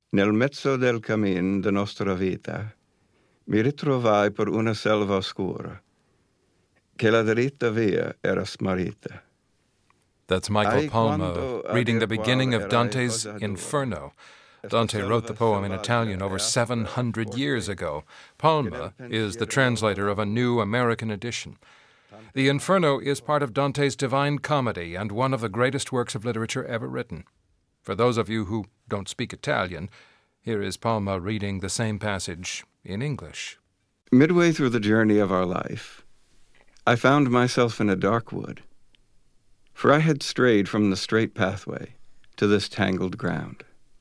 Nel mezzo del cammin de nostra vita, mi ritrovai per una selva oscura, che la dritta via era smarrita. That's Michael Ai Palma quando a reading dir the beginning qual of erai Dante's cosa dura. Inferno. Esta Dante wrote the selva poem in selvaggia Italian e over aspra 700 years forte, ago. che Palma del is the pensiero translator of a new American edition. The Inferno is part of Dante's Divine Comedy and one of the greatest works of literature ever written. For those of you who don't speak Italian, here is Palma reading the same passage in English. Midway through the journey of our life, I found myself in a dark wood, for I had strayed from the straight pathway to this tangled ground.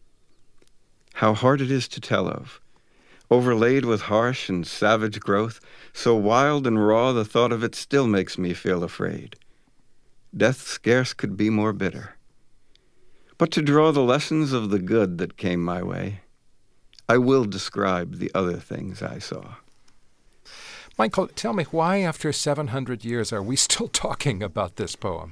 How hard it is to tell of, overlaid with harsh and savage growth, so wild and raw the thought of it still makes me feel afraid. Death scarce could be more bitter. But to draw the lessons of the good that came my way, I will describe the other things I saw. Michael, tell me, why after 700 years are we still talking about this poem?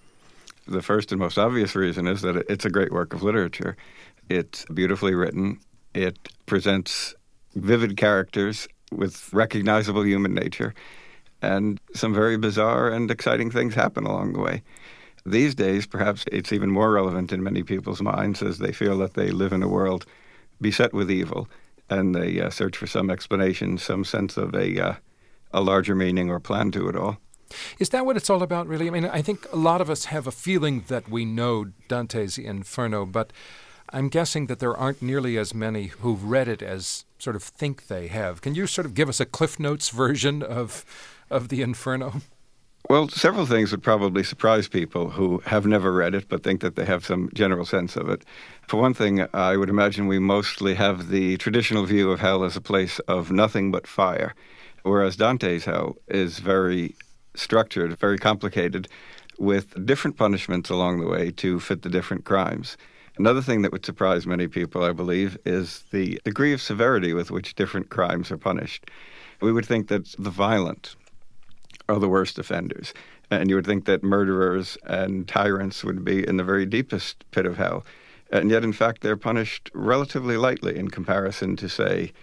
The first and most obvious reason is that it's a great work of literature. It's beautifully written. It presents vivid characters with recognizable human nature, and some very bizarre and exciting things happen along the way. These days, perhaps it's even more relevant in many people's minds as they feel that they live in a world beset with evil, and they search for some explanation, some sense of a larger meaning or plan to it all. Is that what it's all about, really? I mean, I think a lot of us have a feeling that we know Dante's Inferno, but I'm guessing that there aren't nearly as many who've read it as sort of think they have. Can you sort of give us a Cliff Notes version of the Inferno? Well, several things would probably surprise people who have never read it but think that they have some general sense of it. For one thing, I would imagine we mostly have the traditional view of hell as a place of nothing but fire, whereas Dante's hell is very structured, very complicated, with different punishments along the way to fit the different crimes. Another thing that would surprise many people, I believe, is the degree of severity with which different crimes are punished. We would think that the violent are the worst offenders, and you would think that murderers and tyrants would be in the very deepest pit of hell. And yet, in fact, they're punished relatively lightly in comparison to, say,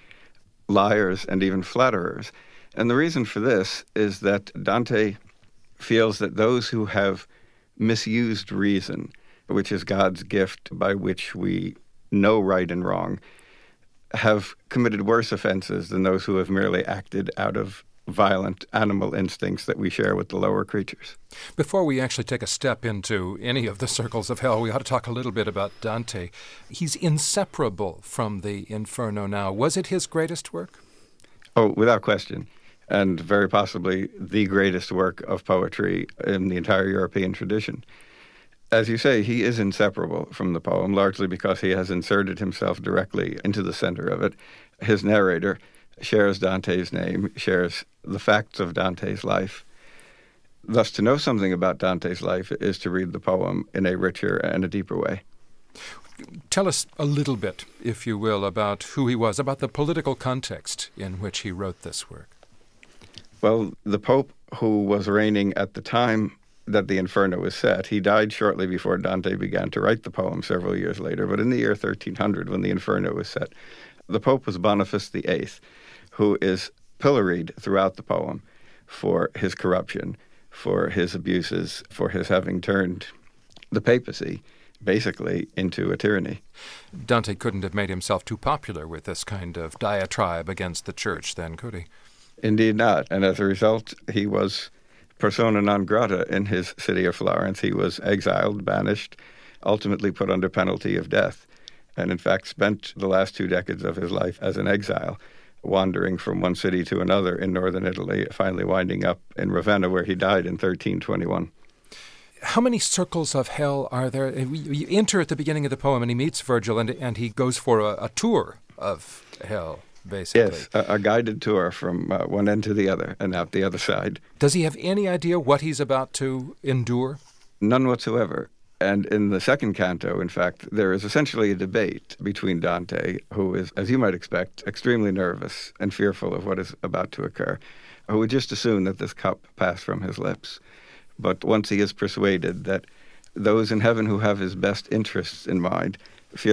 liars and even flatterers. And the reason for this is that Dante feels that those who have misused reason, which is God's gift by which we know right and wrong, have committed worse offenses than those who have merely acted out of violent animal instincts that we share with the lower creatures. Before we actually take a step into any of the circles of hell, we ought to talk a little bit about Dante. He's inseparable from the Inferno now. Was it his greatest work? Oh, without question. And very possibly the greatest work of poetry in the entire European tradition. As you say, he is inseparable from the poem, largely because he has inserted himself directly into the center of it. His narrator shares Dante's name, shares the facts of Dante's life. Thus, to know something about Dante's life is to read the poem in a richer and a deeper way. Tell us a little bit, if you will, about who he was, about the political context in which he wrote this work. Well, the Pope who was reigning at the time that the Inferno was set, he died shortly before Dante began to write the poem several years later. But in the year 1300, when the Inferno was set, the Pope was Boniface VIII, who is pilloried throughout the poem for his corruption, for his abuses, for his having turned the papacy basically into a tyranny. Dante couldn't have made himself too popular with this kind of diatribe against the church then, could he? Indeed not. And as a result, he was persona non grata in his city of Florence. He was exiled, banished, ultimately put under penalty of death, and in fact spent the last 2 decades of his life as an exile, wandering from one city to another in northern Italy, finally winding up in Ravenna, where he died in 1321. How many circles of hell are there? You enter at the beginning of the poem, and he meets Virgil, and he goes for a tour of hell, basically. Yes, a guided tour from one end to the other and out the other side. Does he have any idea what he's about to endure? None whatsoever. And in the second canto, in fact, there is essentially a debate between Dante, who is, as you might expect, extremely nervous and fearful of what is about to occur, who would just assume that this cup pass from his lips. But once he is persuaded that those in heaven who have his best interests in mind feel that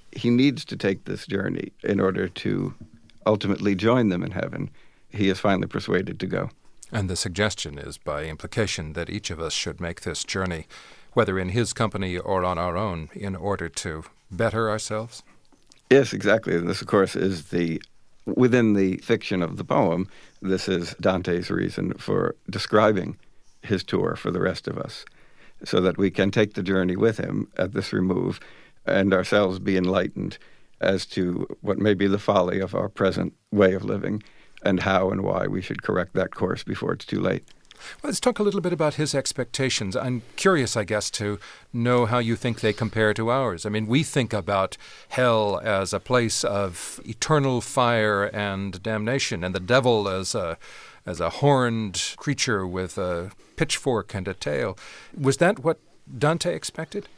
he needs to take this journey in order to ultimately join them in heaven. He is finally persuaded to go. And the suggestion is, by implication, that each of us should make this journey, whether in his company or on our own, in order to better ourselves? Yes, exactly. And this, of course, is within the fiction of the poem, this is Dante's reason for describing his tour for the rest of us, so that we can take the journey with him at this remove and ourselves be enlightened as to what may be the folly of our present way of living and how and why we should correct that course before it's too late. Well, let's talk a little bit about his expectations. I'm curious, I guess, to know how you think they compare to ours. I mean, we think about hell as a place of eternal fire and damnation, and the devil as a horned creature with a pitchfork and a tail. Was that what Dante expected?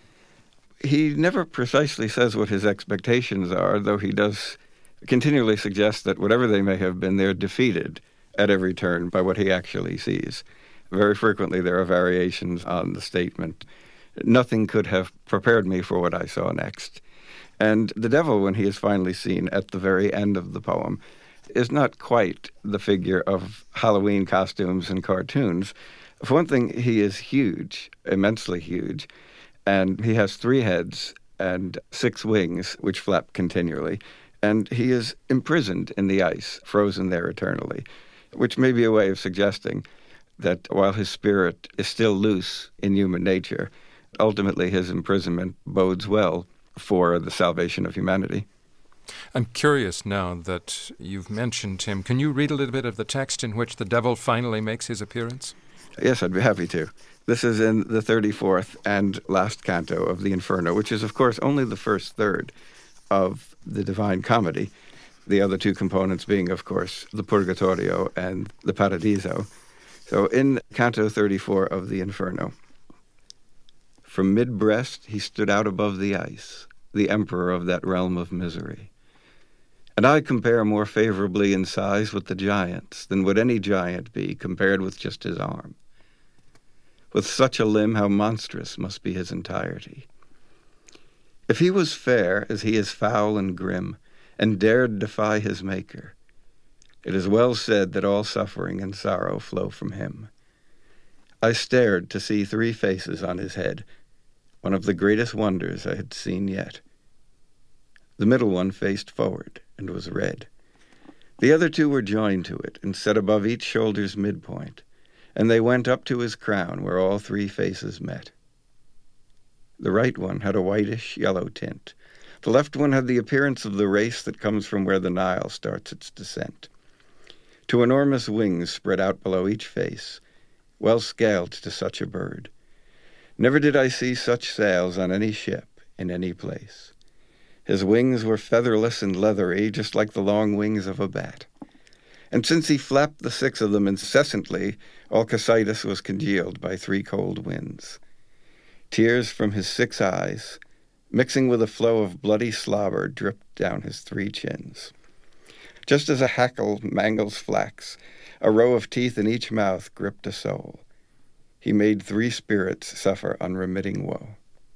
He never precisely says what his expectations are, though he does continually suggest that whatever they may have been, they're defeated at every turn by what he actually sees. Very frequently there are variations on the statement, "Nothing could have prepared me for what I saw next." And the devil, when he is finally seen at the very end of the poem, is not quite the figure of Halloween costumes and cartoons. For one thing, he is huge, immensely huge, and he has 3 heads and 6 wings, which flap continually. And he is imprisoned in the ice, frozen there eternally, which may be a way of suggesting that while his spirit is still loose in human nature, ultimately his imprisonment bodes well for the salvation of humanity. I'm curious now that you've mentioned him. Can you read a little bit of the text in which the devil finally makes his appearance? Yes, I'd be happy to. This is in the 34th and last canto of the Inferno, which is, of course, only the first third of the Divine Comedy, the other 2 components being, of course, the Purgatorio and the Paradiso. So in Canto 34 of the Inferno, from mid-breast he stood out above the ice, the emperor of that realm of misery. And I compare more favorably in size with the giants than would any giant be compared with just his arm. With such a limb, how monstrous must be his entirety. If he was fair as he is foul and grim, and dared defy his Maker, it is well said that all suffering and sorrow flow from him. I stared to see 3 faces on his head, one of the greatest wonders I had seen yet. The middle one faced forward and was red. The other 2 were joined to it and set above each shoulder's midpoint, and they went up to his crown where all 3 faces met. The right one had a whitish yellow tint. The left one had the appearance of the race that comes from where the Nile starts its descent. 2 enormous wings spread out below each face, well scaled to such a bird. Never did I see such sails on any ship in any place. His wings were featherless and leathery, just like the long wings of a bat. And since he flapped the 6 of them incessantly, all Cocytus was congealed by 3 cold winds. Tears from his 6 eyes, mixing with a flow of bloody slobber, dripped down his 3 chins. Just as a hackle mangles flax, a row of teeth in each mouth gripped a soul. He made 3 spirits suffer unremitting woe.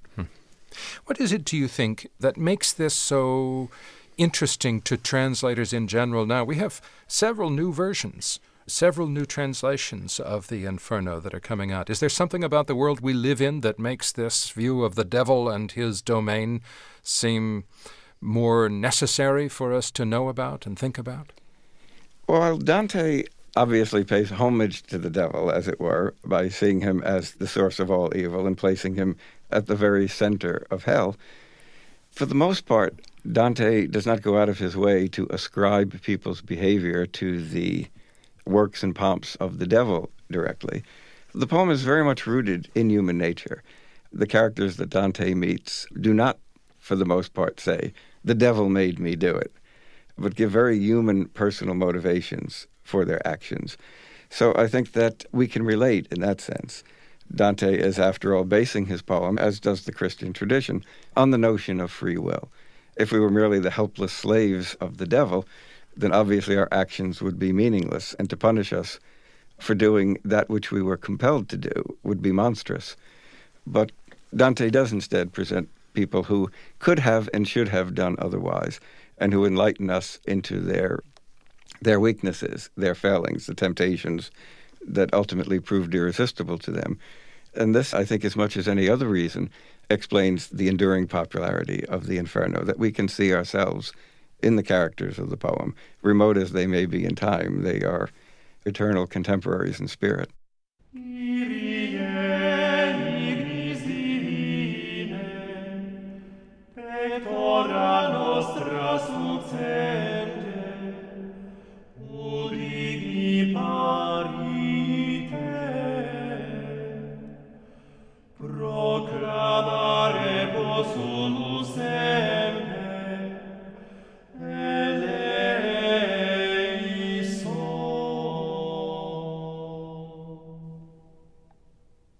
What is it, do you think, that makes this so interesting to translators in general now? We have several new versions, several new translations of the Inferno that are coming out. Is there something about the world we live in that makes this view of the devil and his domain seem more necessary for us to know about and think about? Well, Dante obviously pays homage to the devil, as it were, by seeing him as the source of all evil and placing him at the very center of hell. For the most part, Dante does not go out of his way to ascribe people's behavior to the works and pomps of the devil directly. The poem is very much rooted in human nature. The characters that Dante meets do not, for the most part, say, "The devil made me do it," but give very human personal motivations for their actions. So I think that we can relate in that sense. Dante is, after all, basing his poem, as does the Christian tradition, on the notion of free will. If we were merely the helpless slaves of the devil, then obviously our actions would be meaningless, and to punish us for doing that which we were compelled to do would be monstrous. But Dante does instead present people who could have and should have done otherwise, and who enlighten us into their weaknesses, their failings, the temptations that ultimately proved irresistible to them. And this, I think, as much as any other reason, explains the enduring popularity of the Inferno, that we can see ourselves in the characters of the poem. Remote as they may be in time, they are eternal contemporaries in spirit.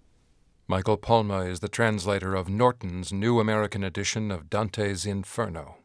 Michael Palma is the translator of Norton's New American edition of Dante's Inferno.